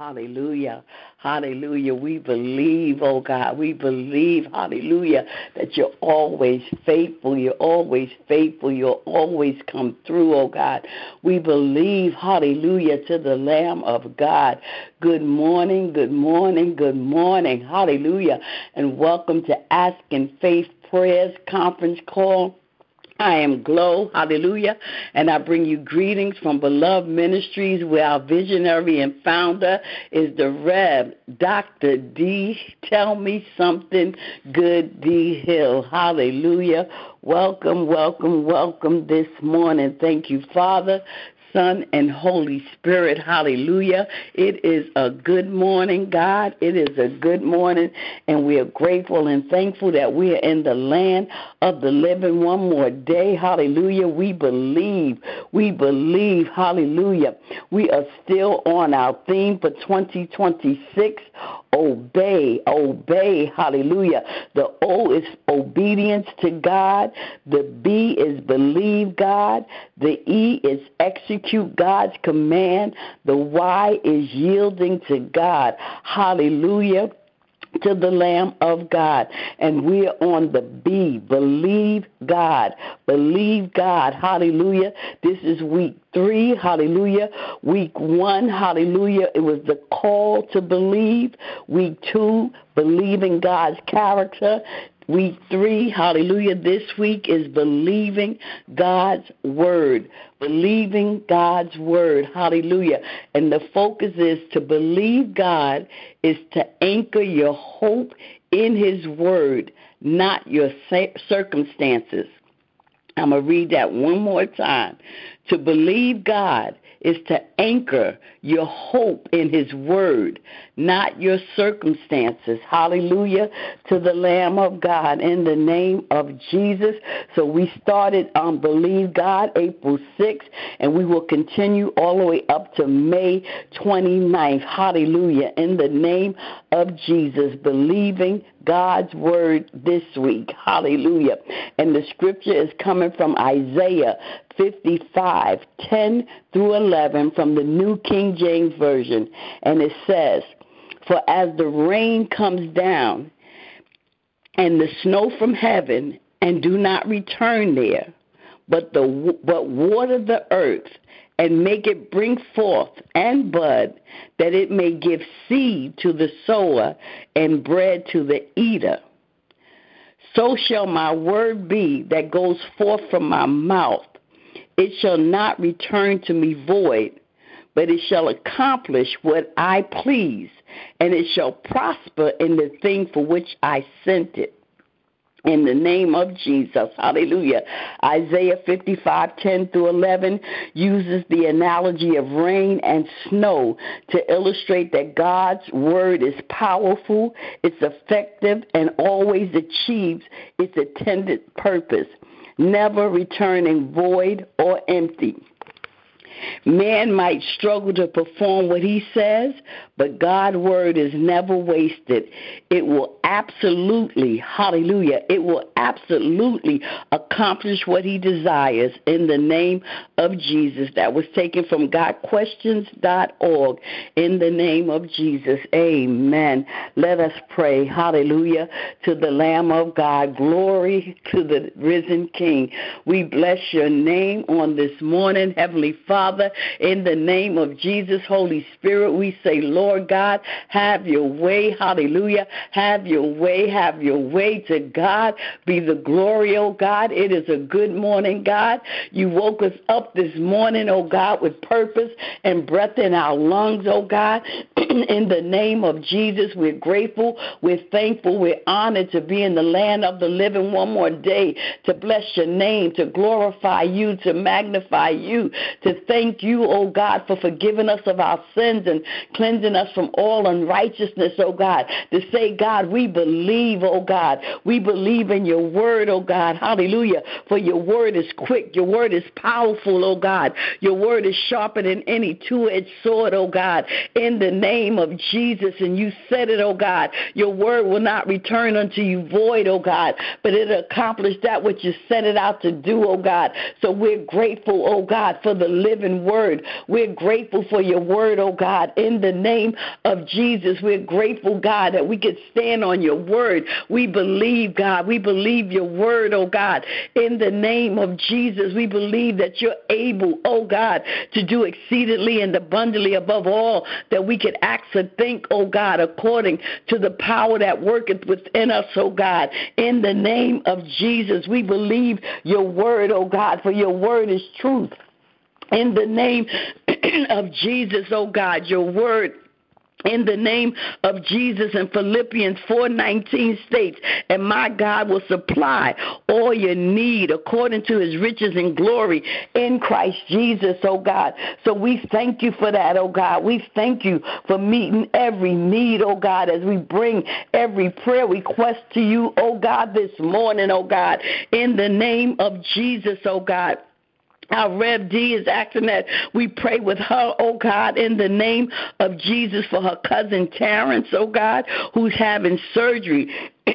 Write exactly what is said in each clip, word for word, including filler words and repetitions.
Hallelujah. Hallelujah. We believe, oh God. We believe, hallelujah, that you're always faithful. You're always faithful. You'll always come through, oh God. We believe, hallelujah, to the Lamb of God. Good morning, good morning, good morning. Hallelujah. And welcome to Asking Faith Prayers conference call. I am Glow, hallelujah, and I bring you greetings from Beloved Ministries, where our visionary and founder is the Rev. Doctor D. Tell Me Something Good D. Hill, hallelujah. Welcome, welcome, welcome this morning. Thank you, Father, Son, and Holy Spirit. Hallelujah. It is a good morning, God. It is a good morning, and we are grateful and thankful that we are in the land of the living one more day. Hallelujah. We believe. We believe. Hallelujah. We are still on our theme for twenty twenty-six. Obey, obey, hallelujah. The O is obedience to God. The B is believe God. The E is execute God's command. The Y is yielding to God. Hallelujah. To the Lamb of God. And we're on the B, believe God. Believe God. Hallelujah. This is week three. Hallelujah. Week one. Hallelujah. It was the call to believe. Week two, believing God's character. Week three, hallelujah, this week is believing God's word. Believing God's word, hallelujah. And the focus is to believe God is to anchor your hope in his word, not your circumstances. I'm going to read that one more time. To believe God is to anchor your hope in his word, not your circumstances. Hallelujah to the Lamb of God in the name of Jesus. So we started on Believe God April sixth, and we will continue all the way up to May twenty-ninth. Hallelujah in the name of Jesus. Believing God's word this week. Hallelujah. And the scripture is coming from Isaiah fifty-five, ten through eleven from the New King James Version. And it says, for as the rain comes down and the snow from heaven and do not return there, but the but water the earth and make it bring forth and bud, that it may give seed to the sower and bread to the eater. So shall my word be that goes forth from my mouth. It shall not return to me void, but it shall accomplish what I please, and it shall prosper in the thing for which I sent it. In the name of Jesus, hallelujah. Isaiah fifty-five, ten through eleven uses the analogy of rain and snow to illustrate that God's word is powerful, it's effective, and always achieves its intended purpose, never returning void or empty. Man might struggle to perform what he says, but God's word is never wasted. It will absolutely, hallelujah, it will absolutely accomplish what he desires in the name of Jesus. That was taken from got questions dot org in the name of Jesus. Amen. Let us pray, hallelujah, to the Lamb of God. Glory to the risen King. We bless your name on this morning, Heavenly Father. In the name of Jesus, Holy Spirit, we say, Lord God, have your way, hallelujah, have your way, have your way. To God be the glory, oh God. It is a good morning, God. You woke us up this morning, oh God, with purpose and breath in our lungs, oh God. In the name of Jesus, we're grateful, we're thankful, we're honored to be in the land of the living one more day, to bless your name, to glorify you, to magnify you, to thank you, oh God, for forgiving us of our sins and cleansing us from all unrighteousness, oh God, to say, God, we believe, oh God, we believe in your word, oh God, hallelujah, for your word is quick, your word is powerful, oh God, your word is sharper than any two-edged sword, oh God, in the name of Jesus, and you said it, oh God, your word will not return unto you void, oh God, but it'll accomplish that which you set it out to do, oh God, so we're grateful, oh God, for the living living word. We're grateful for your word, oh God, in the name of Jesus. We're grateful, God, that we can stand on your word. We believe, God. We believe your word, oh God, in the name of Jesus. We believe that you're able, oh God, to do exceedingly and abundantly above all that we could ask or think, oh God, according to the power that worketh within us, oh God. In the name of Jesus, we believe your word, oh God, for your word is truth. In the name of Jesus, oh God, your word, in the name of Jesus, in Philippians four nineteen states, and my God will supply all your need according to his riches and glory in Christ Jesus, oh God. So we thank you for that, oh God. We thank you for meeting every need, oh God, as we bring every prayer request to you, oh God, this morning, oh God, in the name of Jesus, oh God. Our Rev D is asking that we pray with her, oh God, in the name of Jesus for her cousin Terrence, oh God, who's having surgery.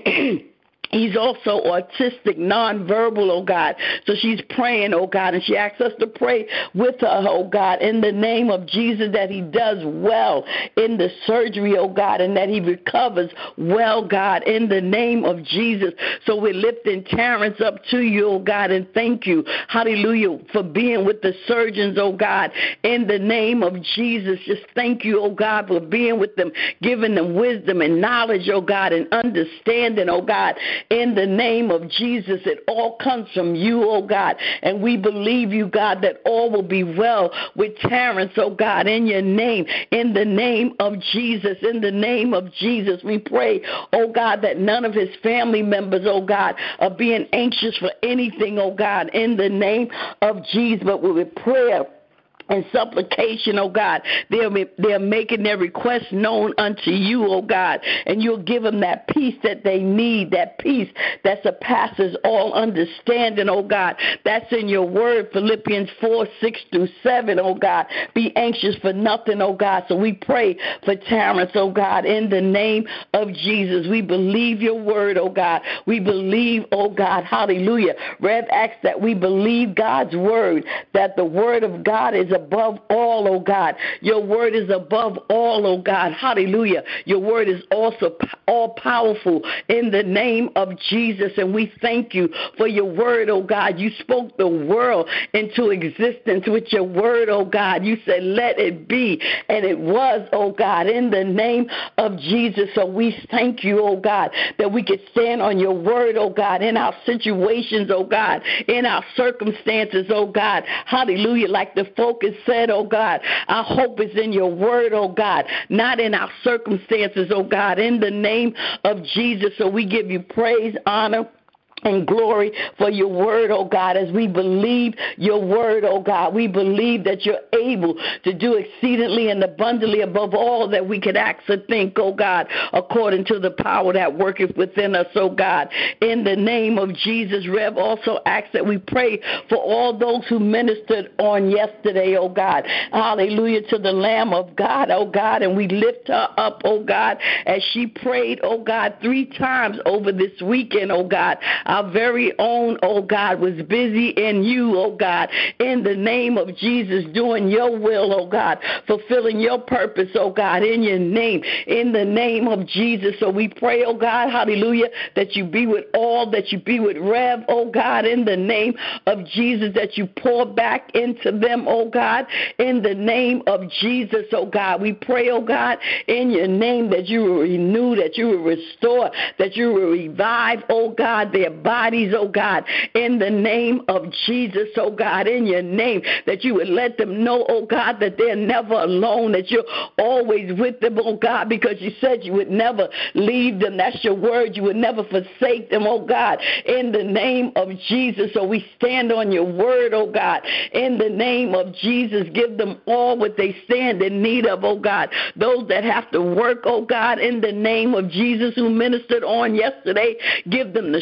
He's also autistic, nonverbal, oh God. So she's praying, oh God, and she asks us to pray with her, oh God, in the name of Jesus, that he does well in the surgery, oh God, and that he recovers well, God, in the name of Jesus. So we're lifting Terrence up to you, oh God, and thank you, hallelujah, for being with the surgeons, oh God, in the name of Jesus. Just thank you, oh God, for being with them, giving them wisdom and knowledge, oh God, and understanding, oh God. In the name of Jesus, it all comes from you, oh God. And we believe you, God, that all will be well with Terrence, oh God, in your name, in the name of Jesus, in the name of Jesus. We pray, oh God, that none of his family members, oh God, are being anxious for anything, oh God, in the name of Jesus, but with prayer and supplication, oh God, they're, they're making their requests known unto you, oh God, and you'll give them that peace that they need, that peace that surpasses all understanding, oh God. That's in your word, Philippians four, six through seven, oh God. Be anxious for nothing, oh God. So we pray for Terrence, oh God, in the name of Jesus. We believe your word, oh God. We believe, oh God, hallelujah. Rev asks that we believe God's word, that the word of God is above all, oh God. Your word is above all, oh God. Hallelujah. Your word is also all powerful in the name of Jesus. And we thank you for your word, oh God. You spoke the world into existence with your word, oh God. You said, let it be. And it was, oh God, in the name of Jesus. So we thank you, oh God, that we could stand on your word, oh God, in our situations, oh God, in our circumstances, oh God. Hallelujah. Like the focus said, oh God, our hope is in your word, oh God, not in our circumstances, oh God, in the name of Jesus. So we give you praise, honor, and glory for your word, oh God, as we believe your word, oh God. We believe that you're able to do exceedingly and abundantly above all that we could ask or think, oh God, according to the power that worketh within us, oh God. In the name of Jesus, Rev also asks that we pray for all those who ministered on yesterday, oh God. Hallelujah to the Lamb of God, oh God, and we lift her up, oh God, as she prayed, oh God, three times over this weekend, oh God. Our very own, oh God, was busy in you, oh God, in the name of Jesus, doing your will, oh God, fulfilling your purpose, oh God, in your name, in the name of Jesus. So we pray, oh God, hallelujah, that you be with all, that you be with Rev, oh God, in the name of Jesus, that you pour back into them, oh God, in the name of Jesus, oh God. We pray, oh God, in your name that you will renew, that you will restore, that you will revive, oh God, their bodies, oh God, in the name of Jesus, oh God, in your name, that you would let them know, oh God, that they're never alone, that you're always with them, oh God, because you said you would never leave them. That's your word. You would never forsake them, oh God, in the name of Jesus. So we stand on your word, oh God, in the name of Jesus. Give them all what they stand in need of, oh God. Those that have to work, oh God, in the name of Jesus, who ministered on yesterday, give them the strength,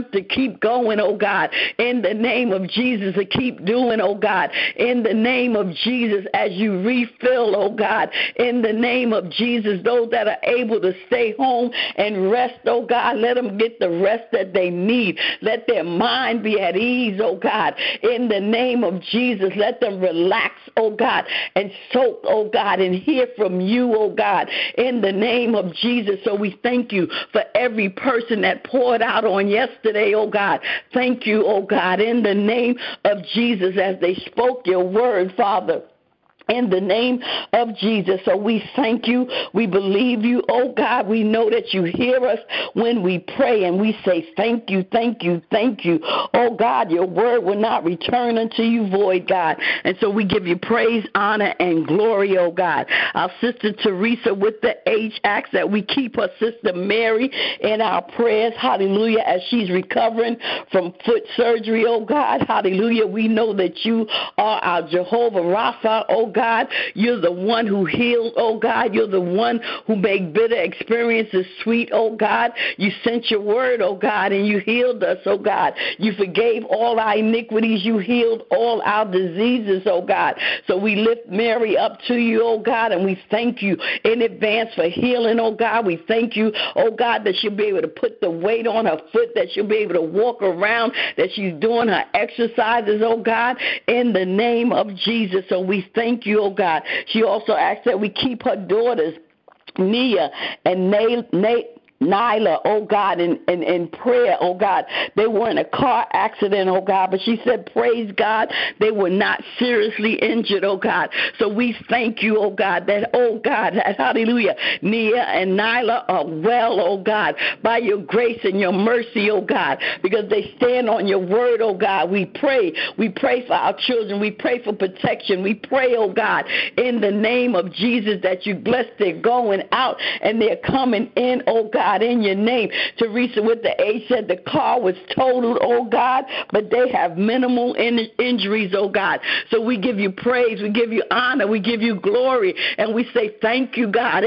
strength to keep going, oh God, in the name of Jesus, to keep doing, oh God, in the name of Jesus, as you refill, oh God, in the name of Jesus, those that are able to stay home and rest, oh God, let them get the rest that they need. Let their mind be at ease, oh God, in the name of Jesus. Let them relax, oh God, and soak, oh God, and hear from you, oh God, in the name of Jesus. So we thank you for every person that poured out on yesterday, oh God. Thank you, oh God, in the name of Jesus, as they spoke your word, Father, in the name of Jesus. So we thank you. We believe you. Oh, God, we know that you hear us when we pray, and we say thank you, thank you, thank you. Oh, God, your word will not return unto you void, God. And so we give you praise, honor, and glory, oh, God. Our sister Teresa with the H asks that we keep her sister Mary in our prayers, hallelujah, as she's recovering from foot surgery, oh, God, hallelujah. We know that you are our Jehovah Rapha, oh, God. God, you're the one who healed, oh God. You're the one who made bitter experiences sweet, oh God. You sent your word, oh God, and you healed us, oh God. You forgave all our iniquities. You healed all our diseases, oh God. So we lift Mary up to you, oh God, and we thank you in advance for healing, oh God. We thank you, oh God, that she'll be able to put the weight on her foot, that she'll be able to walk around, that she's doing her exercises, oh God, in the name of Jesus. So we thank you. You, oh God. She also asked that we keep her daughters, Nia and Nate, Nate Nyla, oh God, in, in, in prayer, oh God. They were in a car accident, oh God, but she said, praise God, they were not seriously injured, oh God. So we thank you, oh God, that, oh God, that, hallelujah, Nia and Nyla are well, oh God, by your grace and your mercy, oh God, because they stand on your word, oh God. We pray. We pray for our children. We pray for protection. We pray, oh God, in the name of Jesus, that you bless their going out and they're coming in, oh God. God, in your name. Teresa with the H said the car was totaled, oh God, but they have minimal in- injuries, oh God. So we give you praise, we give you honor, we give you glory, and we say thank you, God.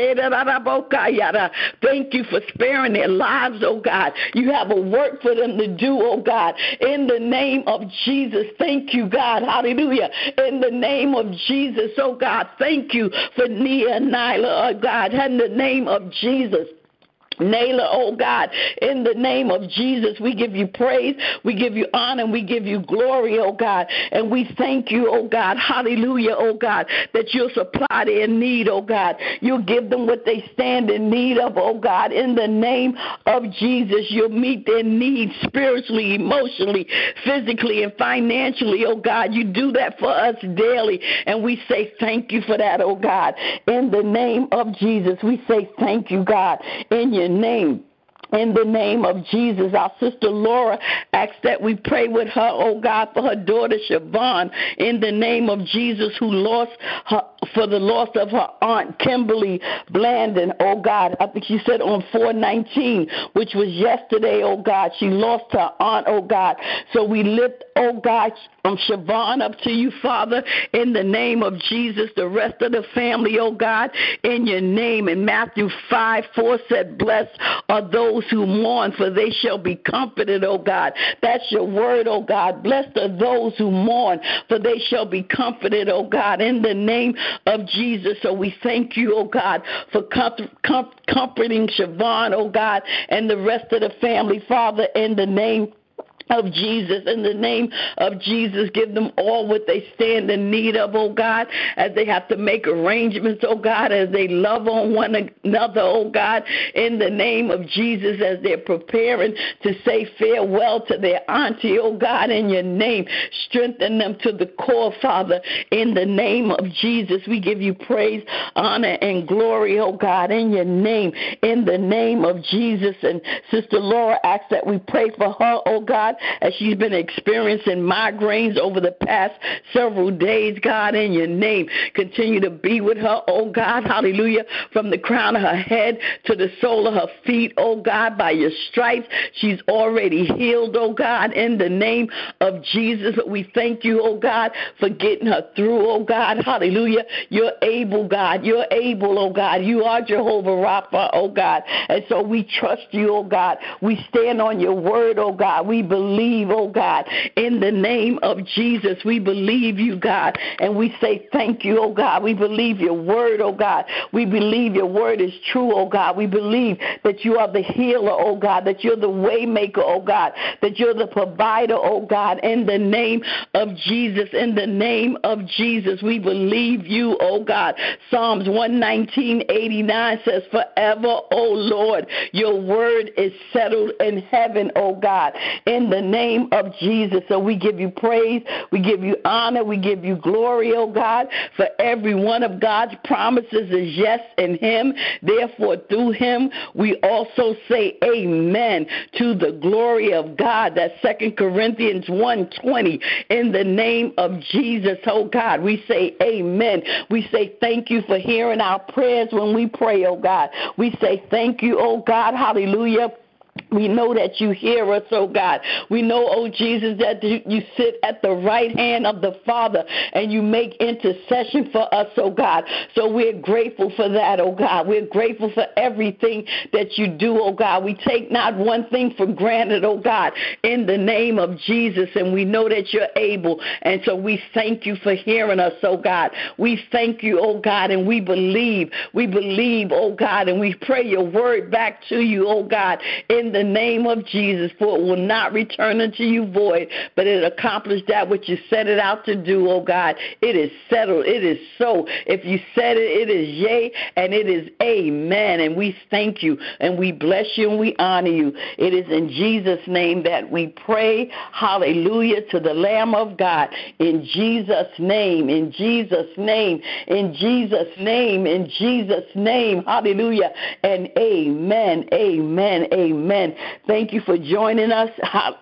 Thank you for sparing their lives, oh God. You have a work for them to do, oh God. In the name of Jesus, thank you, God. Hallelujah. In the name of Jesus, oh God, thank you for Nia and Nyla, oh God. In the name of Jesus. Nayla, oh God, in the name of Jesus, we give you praise, we give you honor, and we give you glory, oh God, and we thank you, oh God, hallelujah, oh God, that you'll supply their need, oh God. You'll give them what they stand in need of, oh God, in the name of Jesus. You'll meet their needs spiritually, emotionally, physically, and financially, oh God. You do that for us daily, and we say thank you for that, oh God. In the name of Jesus, we say thank you, God, in your name. In the name of Jesus, our sister Laura asks that we pray with her, oh God, for her daughter Siobhan, in the name of Jesus, who lost her, for the loss of her aunt Kimberly Blandon, oh God. I think she said on four nineteen, which was yesterday, oh God. She lost her aunt, oh God. So we lift, oh God, um, Siobhan up to you, Father, in the name of Jesus, the rest of the family, oh God, in your name. And Matthew five four said, blessed are those who mourn, for they shall be comforted, oh God. That's your word, oh God. Blessed are those who mourn, for they shall be comforted, oh God, in the name of Jesus. So we thank you, oh God, for com- com- comforting Siobhan, oh God, and the rest of the family, Father, in the name of Jesus. In the name of Jesus, give them all what they stand in need of, oh God, as they have to make arrangements, oh God, as they love on one another, oh God, in the name of Jesus, as they're preparing to say farewell to their auntie, oh God, in your name. Strengthen them to the core, Father, in the name of Jesus. We give you praise, honor, and glory, oh God, in your name, in the name of Jesus. And Sister Laura asks that we pray for her, oh God, as she's been experiencing migraines over the past several days, God, in your name. Continue to be with her, oh God, hallelujah, from the crown of her head to the sole of her feet, oh God, by your stripes. She's already healed, oh God, in the name of Jesus. We thank you, oh God, for getting her through, oh God, hallelujah. You're able, God. You're able, oh God. You are Jehovah Rapha, oh God. And so we trust you, oh God. We stand on your word, oh God. We believe, oh God, in the name of Jesus. We believe you, God, and we say thank you, oh God. We believe your word, oh God. We believe your word is true, oh God. We believe that you are the healer, oh God, that you're the way maker, oh God, that you're the provider, oh God, in the name of Jesus, in the name of Jesus. We believe you, oh God. Psalms one nineteen eighty-nine says, forever, oh Lord, your word is settled in heaven, oh God, in the name of Jesus. So we give you praise, we give you honor, we give you glory, oh God, for every one of God's promises is yes in him. Therefore, through him, we also say amen to the glory of God. That's Second Corinthians one twenty. In the name of Jesus, oh God, we say amen. We say thank you for hearing our prayers when we pray, oh God. We say thank you, oh God, hallelujah. We know that you hear us, oh God. We know, oh Jesus, that you sit at the right hand of the Father and you make intercession for us, oh God. So we're grateful for that, oh God. We're grateful for everything that you do, oh God. We take not one thing for granted, oh God, in the name of Jesus, and we know that you're able. And so we thank you for hearing us, oh God. We thank you, oh God, and we believe. We believe, oh God, and we pray your word back to you, oh God, in the name of Jesus, for it will not return unto you void, but it accomplished that which you set it out to do, oh God. It is settled. It is so. If you said it, it is yea, and it is amen. And we thank you, and we bless you, and we honor you. It is in Jesus' name that we pray. Hallelujah to the Lamb of God. In Jesus' name, in Jesus' name, in Jesus' name, in Jesus' name. Hallelujah and amen, amen, amen. Thank you for joining us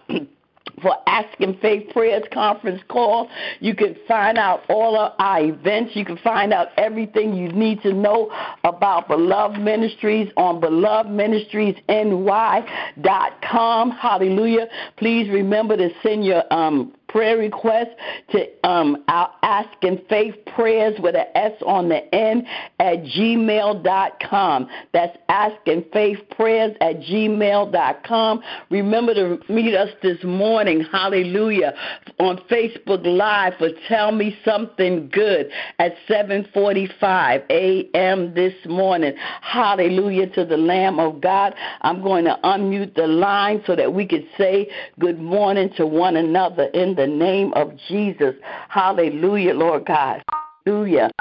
for Asking Faith Prayers conference call. You can find out all of our events. You can find out everything you need to know about Beloved Ministries on beloved ministries n y dot com. Hallelujah. Please remember to send your um prayer request to um, our Asking Faith Prayers with an S on the end at gmail dot com. That's Asking Faith Prayers at gmail dot com. Remember to meet us this morning, hallelujah, on Facebook Live for Tell Me Something Good at seven forty-five a.m. this morning. Hallelujah to the Lamb of God. I'm going to unmute the line so that we could say good morning to one another in the name of Jesus. Hallelujah, Lord God. Hallelujah.